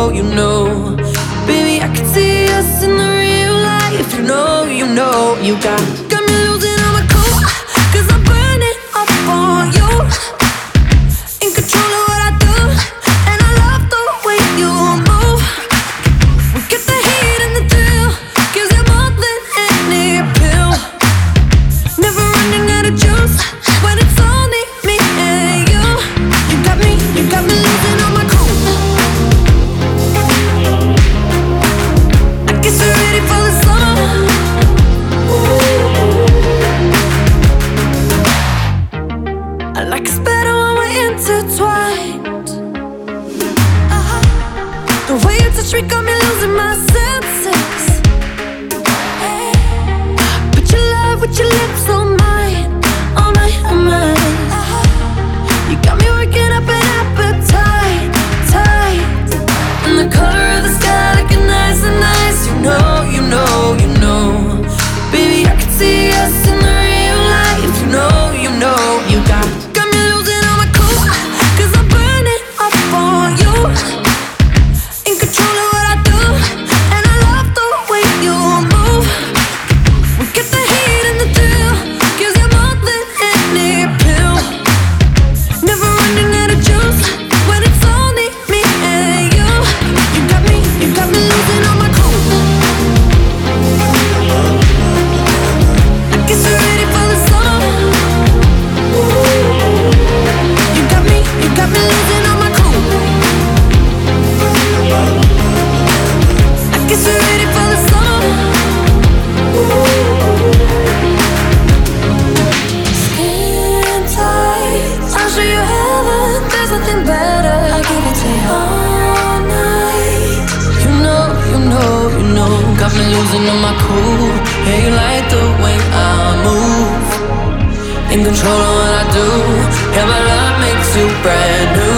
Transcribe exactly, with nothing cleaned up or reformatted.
know, you know. Baby, I can see us in the real life. You know, you know, you got Got me losing all my cool, cause I'm burning up on you. In control of what I do, and I love the way you move. We get the heat and the thrill, gives you more than any pill. Never running out of juice, when it's only me and you. You got me, you got me losing all my cool. I guess we're ready for the summer. I like us better when we're intertwined. uh-huh. The way you touch me got me losing my senses. Hey. Put your love with your lips on mine, on mine, on mine. uh-huh. You got me working up an appetite, tight. And the color of the sky looking nice and nice. You know, you know, you know. Baby, I can see us in the real life. You know, you know, you got Got me losing all my cool, cause I'm burning up on you. In control of what I do, and I love the way you move. We get the heat and the thrill, gives you more than any pill. Never running out of juice, when it's only me and you. You got me, you got me losing all my cool. I guess we're ready for the summer. You got me, you got me losing all my cool. I guess we're ready for the summer. Skin tight, I'll show you heaven. There's nothing better. I'll give it to you all night. You know, you know, you know. Got me losing all my cool. Yeah, you like the way I move. In control of what I do. Yeah, my love makes you brand new.